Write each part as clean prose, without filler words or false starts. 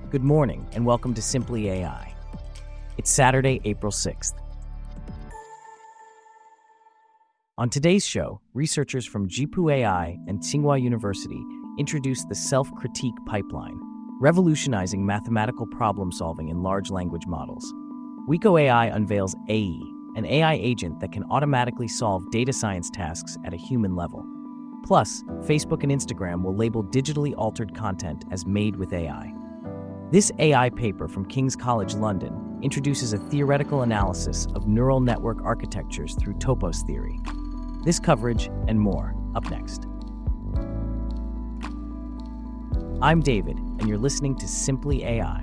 Good morning, and welcome to Simply AI. It's Saturday, April 6th. On today's show, researchers from Jipu AI and Tsinghua University introduced the self-critique pipeline, revolutionizing mathematical problem-solving in large language models. Wiko AI unveils AE, an AI agent that can automatically solve data science tasks at a human level. Plus, Facebook and Instagram will label digitally altered content as made with AI. This AI paper from King's College London introduces a theoretical analysis of neural network architectures through topos theory. This coverage and more up next. I'm David, and you're listening to Simply AI.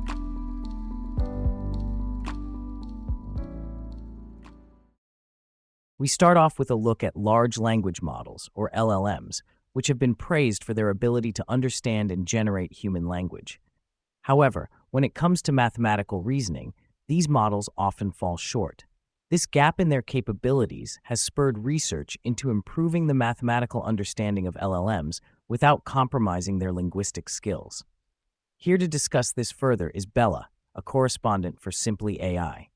We start off with a look at large language models, or LLMs, which have been praised for their ability to understand and generate human language. However, when it comes to mathematical reasoning, these models often fall short. This gap in their capabilities has spurred research into improving the mathematical understanding of LLMs without compromising their linguistic skills. Here to discuss this further is Bella, a correspondent for Simply AI.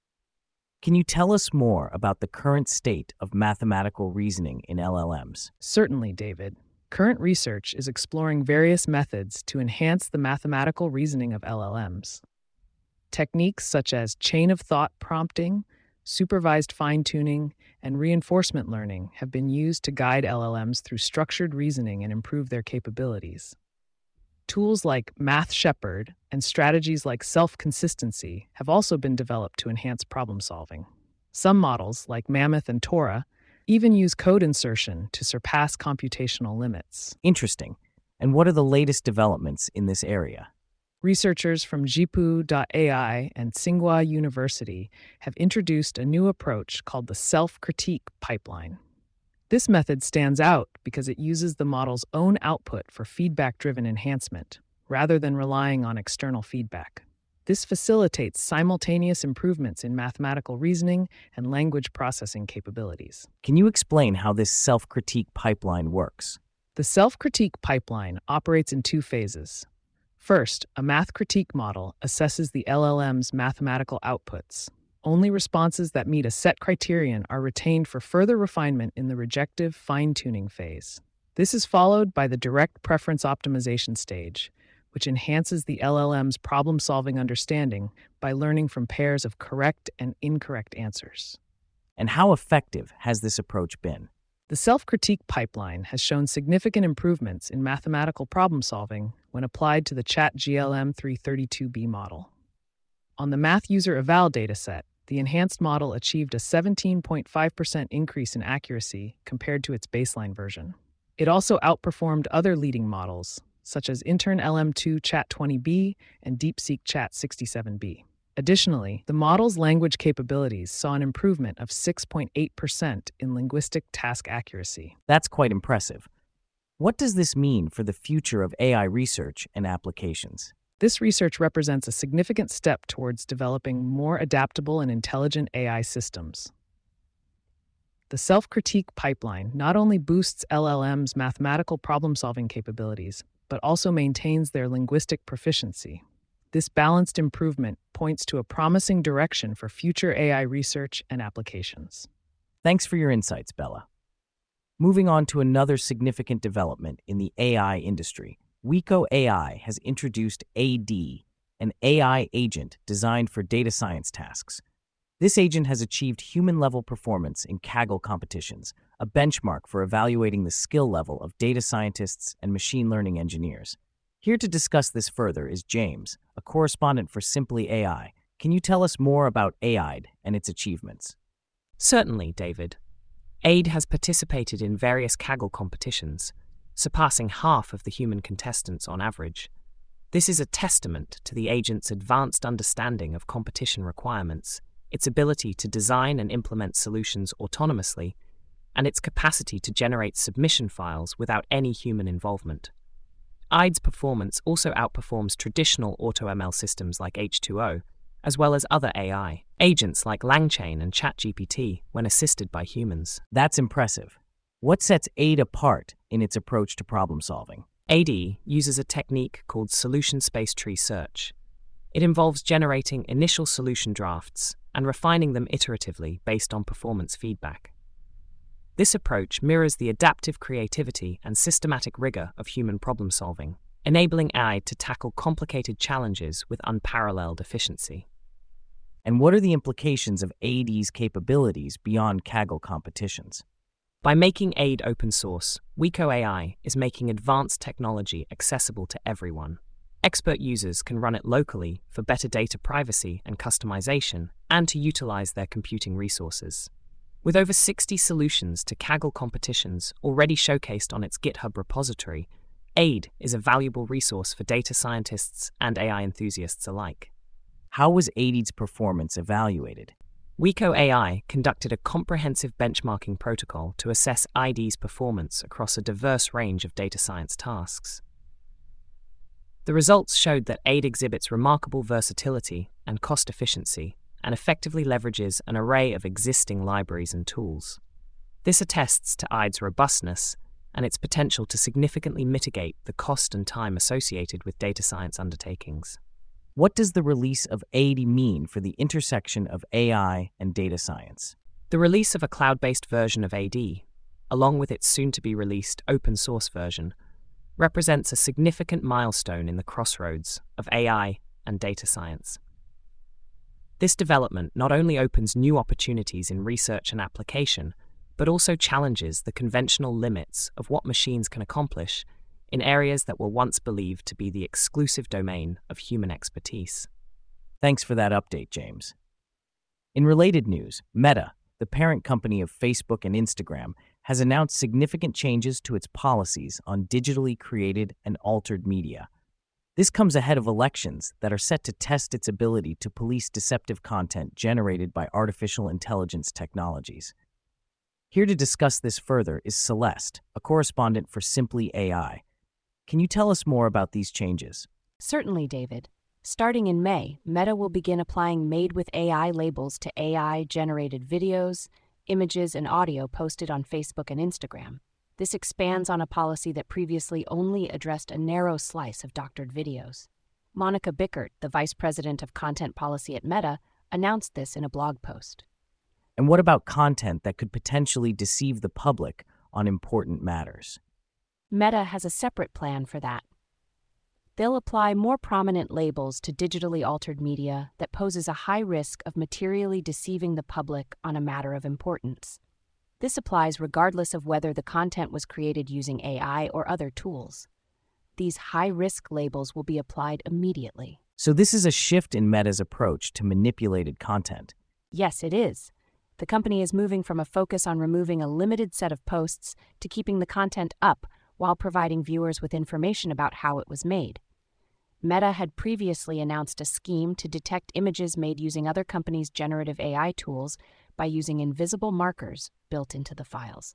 Can you tell us more about the current state of mathematical reasoning in LLMs? Certainly, David. Current research is exploring various methods to enhance the mathematical reasoning of LLMs. Techniques such as chain-of-thought prompting, supervised fine-tuning, and reinforcement learning have been used to guide LLMs through structured reasoning and improve their capabilities. Tools like Math Shepherd and strategies like self-consistency have also been developed to enhance problem-solving. Some models, like Mammoth and Tora, even use code insertion to surpass computational limits. Interesting. And what are the latest developments in this area? Researchers from Jipu.ai and Tsinghua University have introduced a new approach called the self-critique pipeline. This method stands out because it uses the model's own output for feedback-driven enhancement, rather than relying on external feedback. This facilitates simultaneous improvements in mathematical reasoning and language processing capabilities. Can you explain how this self-critique pipeline works? The self-critique pipeline operates in two phases. First, a math critique model assesses the LLM's mathematical outputs. Only responses that meet a set criterion are retained for further refinement in the rejective fine-tuning phase. This is followed by the direct preference optimization stage, which enhances the LLM's problem-solving understanding by learning from pairs of correct and incorrect answers. And how effective has this approach been? The self-critique pipeline has shown significant improvements in mathematical problem-solving when applied to the ChatGLM 332B model. On the Math User Eval dataset, the enhanced model achieved a 17.5% increase in accuracy compared to its baseline version. It also outperformed other leading models, such as Intern LM2 Chat 20B and DeepSeek Chat 67B. Additionally, the model's language capabilities saw an improvement of 6.8% in linguistic task accuracy. That's quite impressive. What does this mean for the future of AI research and applications? This research represents a significant step towards developing more adaptable and intelligent AI systems. The self-critique pipeline not only boosts LLM's mathematical problem-solving capabilities, but also maintains their linguistic proficiency. This balanced improvement points to a promising direction for future AI research and applications. Thanks for your insights, Bella. Moving on to another significant development in the AI industry, Wiko AI has introduced AD, an AI agent designed for data science tasks. This agent has achieved human-level performance in Kaggle competitions, a benchmark for evaluating the skill level of data scientists and machine learning engineers. Here to discuss this further is James, a correspondent for Simply AI. Can you tell us more about AIDE and its achievements? Certainly, David. AIDE has participated in various Kaggle competitions, surpassing half of the human contestants on average. This is a testament to the agent's advanced understanding of competition requirements, its ability to design and implement solutions autonomously, and its capacity to generate submission files without any human involvement. AIDE's performance also outperforms traditional AutoML systems like H2O, as well as other AI agents like LangChain and ChatGPT when assisted by humans. That's impressive. What sets AIDE apart in its approach to problem solving? AD uses a technique called solution space tree search. It involves generating initial solution drafts and refining them iteratively based on performance feedback. This approach mirrors the adaptive creativity and systematic rigor of human problem solving, enabling AI to tackle complicated challenges with unparalleled efficiency. And what are the implications of AD's capabilities beyond Kaggle competitions? By making AID open source, Wiko AI is making advanced technology accessible to everyone. Expert users can run it locally for better data privacy and customization, and to utilize their computing resources. With over 60 solutions to Kaggle competitions already showcased on its GitHub repository, AID is a valuable resource for data scientists and AI enthusiasts alike. How was AID's performance evaluated? Wiko AI conducted a comprehensive benchmarking protocol to assess AID's performance across a diverse range of data science tasks. The results showed that AID exhibits remarkable versatility and cost efficiency and effectively leverages an array of existing libraries and tools. This attests to AID's robustness and its potential to significantly mitigate the cost and time associated with data science undertakings. What does the release of AID mean for the intersection of AI and data science? The release of a cloud-based version of AD, along with its soon-to-be-released open-source version, represents a significant milestone in the crossroads of AI and data science. This development not only opens new opportunities in research and application, but also challenges the conventional limits of what machines can accomplish in areas that were once believed to be the exclusive domain of human expertise. Thanks for that update, James. In related news, Meta, the parent company of Facebook and Instagram, has announced significant changes to its policies on digitally created and altered media. This comes ahead of elections that are set to test its ability to police deceptive content generated by artificial intelligence technologies. Here to discuss this further is Celeste, a correspondent for Simply AI. Can you tell us more about these changes? Certainly, David. Starting in May, Meta will begin applying Made with AI labels to AI-generated videos, images, and audio posted on Facebook and Instagram. This expands on a policy that previously only addressed a narrow slice of doctored videos. Monica Bickert, the vice president of content policy at Meta, announced this in a blog post. And what about content that could potentially deceive the public on important matters? Meta has a separate plan for that. They'll apply more prominent labels to digitally altered media that poses a high risk of materially deceiving the public on a matter of importance. This applies regardless of whether the content was created using AI or other tools. These high-risk labels will be applied immediately. So this is a shift in Meta's approach to manipulated content. Yes, it is. The company is moving from a focus on removing a limited set of posts to keeping the content up while providing viewers with information about how it was made. Meta had previously announced a scheme to detect images made using other companies' generative AI tools by using invisible markers built into the files.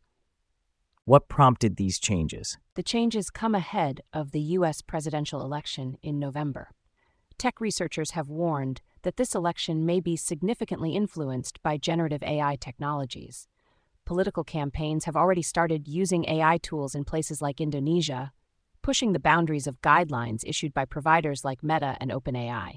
What prompted these changes? The changes come ahead of the U.S. presidential election in November. Tech researchers have warned that this election may be significantly influenced by generative AI technologies. Political campaigns have already started using AI tools in places like Indonesia, pushing the boundaries of guidelines issued by providers like Meta and OpenAI.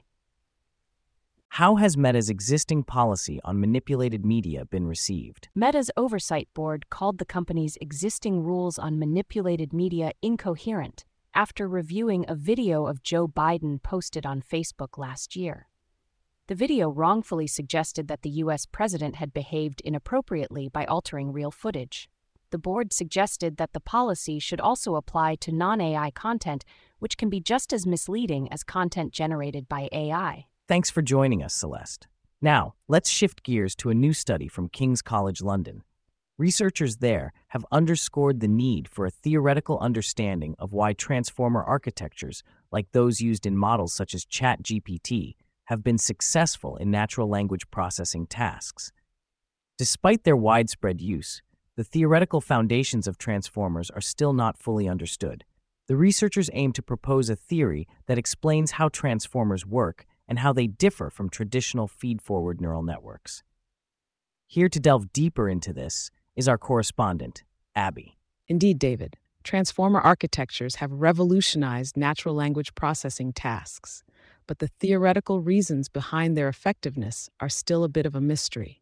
How has Meta's existing policy on manipulated media been received? Meta's oversight board called the company's existing rules on manipulated media incoherent after reviewing a video of Joe Biden posted on Facebook last year. The video wrongfully suggested that the U.S. president had behaved inappropriately by altering real footage. The board suggested that the policy should also apply to non-AI content, which can be just as misleading as content generated by AI. Thanks for joining us, Celeste. Now, let's shift gears to a new study from King's College London. Researchers there have underscored the need for a theoretical understanding of why transformer architectures, like those used in models such as ChatGPT, have been successful in natural language processing tasks. Despite their widespread use, the theoretical foundations of transformers are still not fully understood. The researchers aim to propose a theory that explains how transformers work and how they differ from traditional feed-forward neural networks. Here to delve deeper into this is our correspondent, Abby. Indeed, David. Transformer architectures have revolutionized natural language processing tasks, but the theoretical reasons behind their effectiveness are still a bit of a mystery.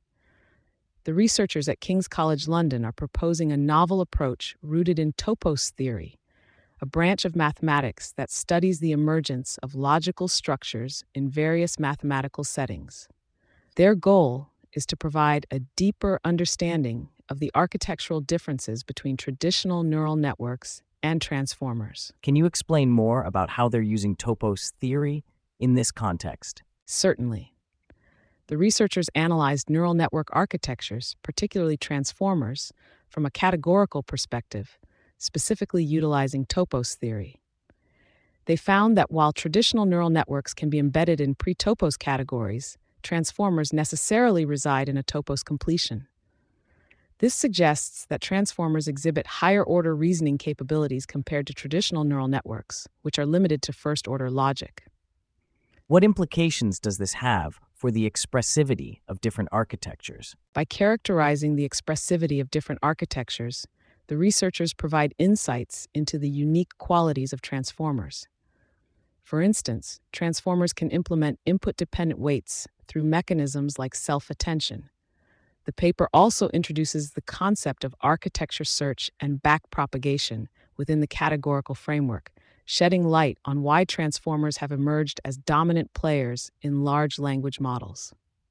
The researchers at King's College London are proposing a novel approach rooted in topos theory, a branch of mathematics that studies the emergence of logical structures in various mathematical settings. Their goal is to provide a deeper understanding of the architectural differences between traditional neural networks and transformers. Can you explain more about how they're using topos theory in this context? Certainly. The researchers analyzed neural network architectures, particularly transformers, from a categorical perspective, specifically utilizing topos theory. They found that while traditional neural networks can be embedded in pre-topos categories, transformers necessarily reside in a topos completion. This suggests that transformers exhibit higher-order reasoning capabilities compared to traditional neural networks, which are limited to first-order logic. What implications does this have for the expressivity of different architectures? By characterizing the expressivity of different architectures, the researchers provide insights into the unique qualities of transformers. For instance, transformers can implement input-dependent weights through mechanisms like self-attention. The paper also introduces the concept of architecture search and backpropagation within the categorical framework, shedding light on why transformers have emerged as dominant players in large language models.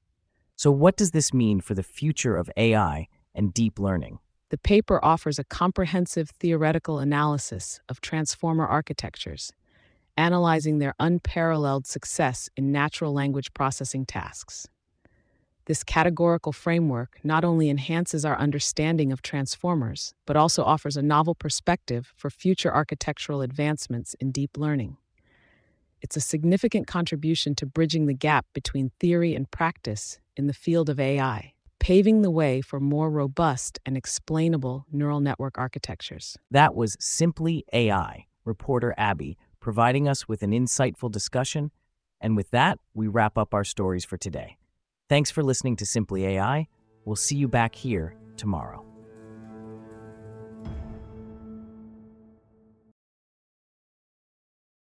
So what does this mean for the future of AI and deep learning? The paper offers a comprehensive theoretical analysis of transformer architectures, analyzing their unparalleled success in natural language processing tasks. This categorical framework not only enhances our understanding of transformers, but also offers a novel perspective for future architectural advancements in deep learning. It's a significant contribution to bridging the gap between theory and practice in the field of AI, paving the way for more robust and explainable neural network architectures. That was Simply AI, reporter Abby, providing us with an insightful discussion. And with that, we wrap up our stories for today. Thanks for listening to Simply AI. We'll see you back here tomorrow.